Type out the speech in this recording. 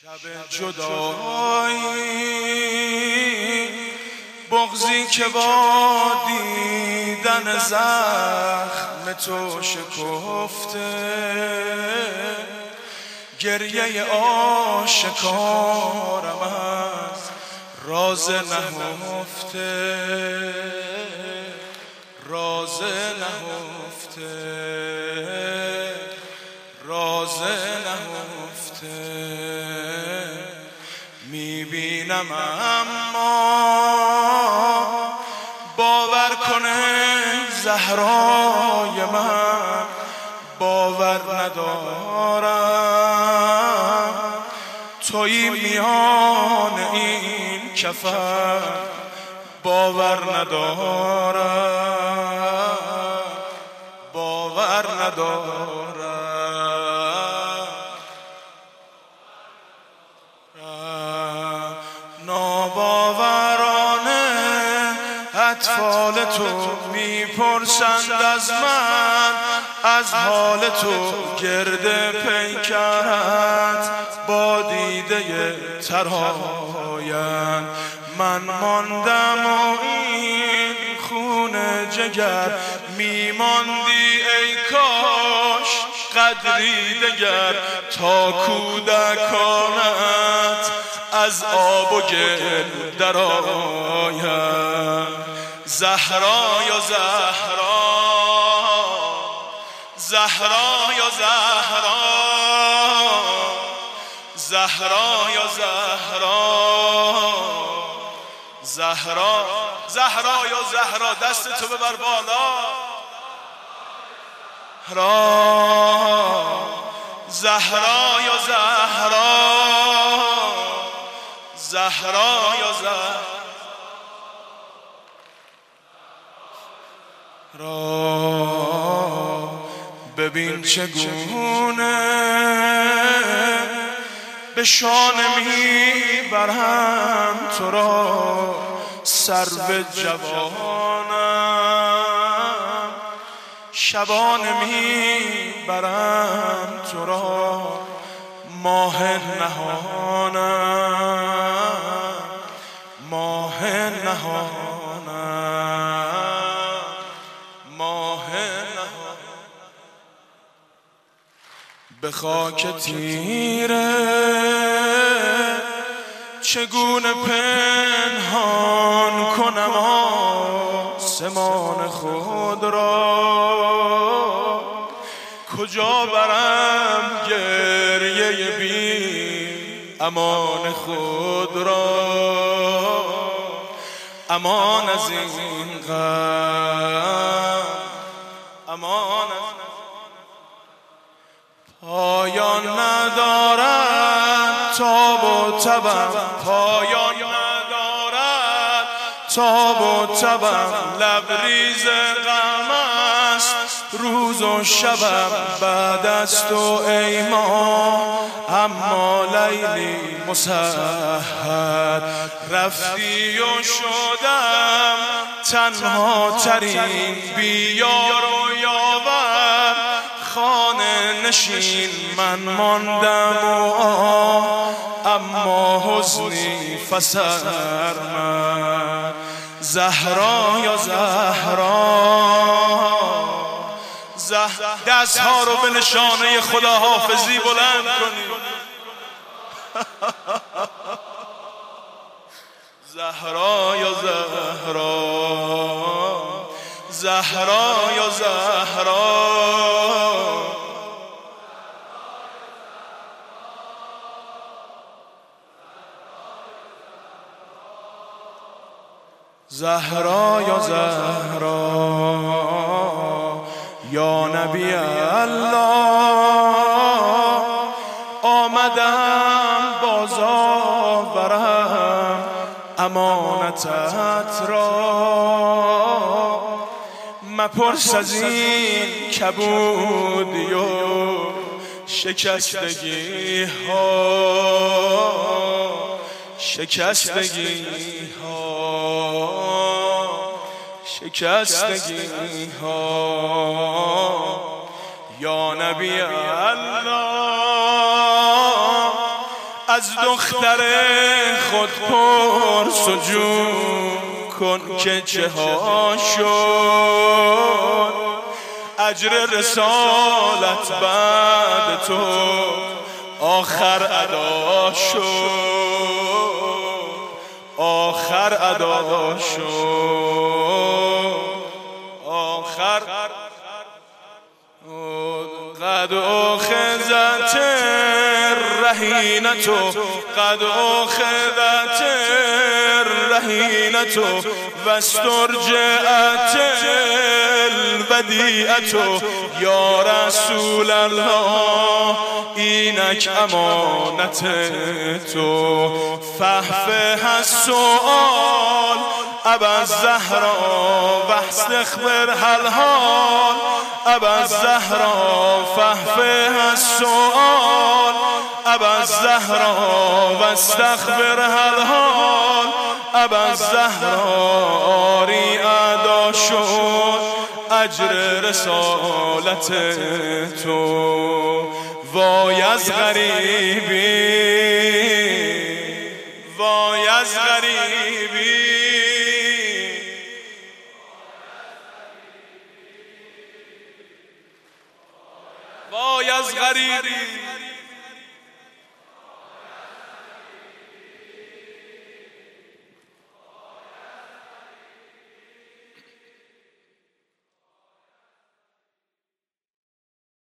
شب جدایی بغضی که با دیدن زخم تو شکفته، گریه آشکارم از راز نهفته، راز نهفته، راز نهفته. میبینم اما باور کنه زهرای من، باور ندارم تویی میان این کفن، باور ندارم، باور ندارم. ناباورانه اطفال تو میپرسند از من، از حال تو گرد پیکرت با دیده ترهایند. من ماندم و این خون جگر میماندی ای کاش قدری دگر، تا کودکانت از آب و گل درآیند. زهرا یا زهرا، زهرا یا زهرا، زهرا یا زهرا، زهرا، زهرا یا زهرا. دست تو ببر بالا. زهرا یا زهرا، زهرا یا زهرا. ببین چگونه به شانه میبرم تو را، سرو جوانم شبانه میبرم تو را، ماه نهانم، ماه نهانم، ماه نهانم. به خاک تیره چگونه پنهان کنم آسمان خود را، کجا برم گریه بی امان خود را، امان از این غم، امان از پایان ندارد تاب و تبم، پایان ندارد تاب و تبم. لبریز غم است روز و شبم، بعد از تو ای ماه اما لیلی مسحر. رفتی و شدم تنها ترین بیار و یاور، خانه نشین من ماندم و اما حزنی فسر من. زهرا یا زهرا، دستها رو به نشانه خداحافظی بلند کنید. زهرا یا زهرا، زهرا یا زهرا، زهرا یا زهرا. یا نبی الله آمدم بازآورم امانتت را، مپرس از این کبودی و شکستگی ها، شکستگی ها، شکستگی ها. یا نبی الله از دختر خود پرس و جو کن که چه ها شد، اجر رسالت بعد تو آخر ادا شد، آخر ادا شد، آخر قد اخذت الرهینة قد اخذت الرهینة و استرجعت الودیعة یا رسول الله اینک امانت تو، فهفه السؤال ابا الزهرا و استخبرها الحال، ابا الزهرا فهفه السؤال ابا الزهرا و استخبرها الحال، ابا الزهرا آری ادا شد اجر رسالت تو. وای از غریبی، وای از غریبی، وای از غریبی